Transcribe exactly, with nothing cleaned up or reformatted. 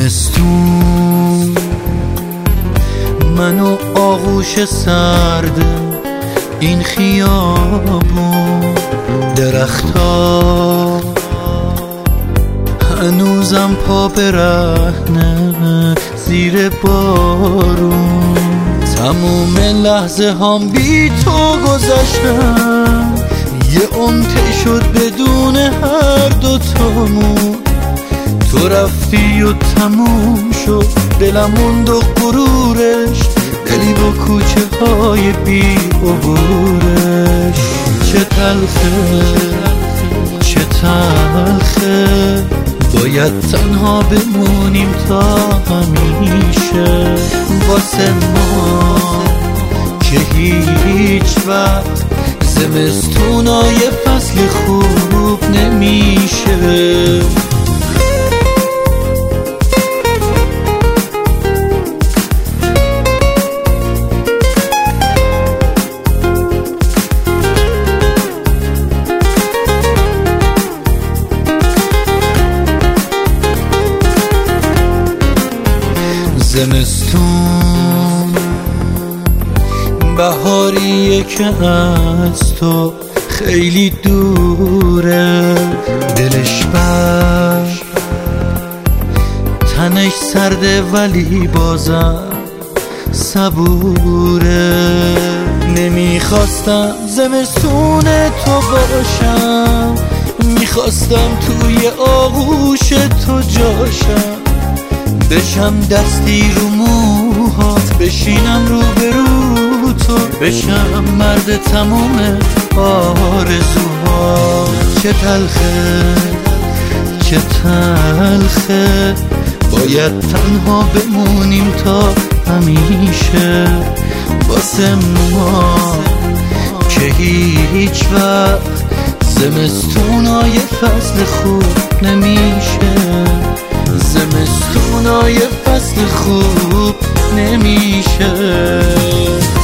زمستون منو آغوش سرد این خیابون، درختا هنوزم پا برهنه زیر بارون. تموم لحظه هم بی تو گذشتم، یه عمر شد بدون هر دوتامون. تو رفتی و تموم شد دلم موند و غرورش، دلی با کوچه های بی عبورش. چه تلخه چه تلخه باید تنها بمونیم تا همیشه، واسه ما که هیچ وقت زمستونای فصل خوب نمیشه. زمستون بهاریه که از تو خیلی دوره، دلش بر تنش سرده ولی بازم صبوره. نمیخواستم زمستون تو باشم، میخواستم توی آغوش تو جاشم، بشم دستی رو موهات، بشینم رو به رو تو، بشم مرد تموم آرزوها. چه تلخه چه تلخه باید تنها بمونیم تا همیشه، واسه ما که هیچ وقت زمستونای فصل خوب نمیشه، زمستونای فصل خوب نمیشه.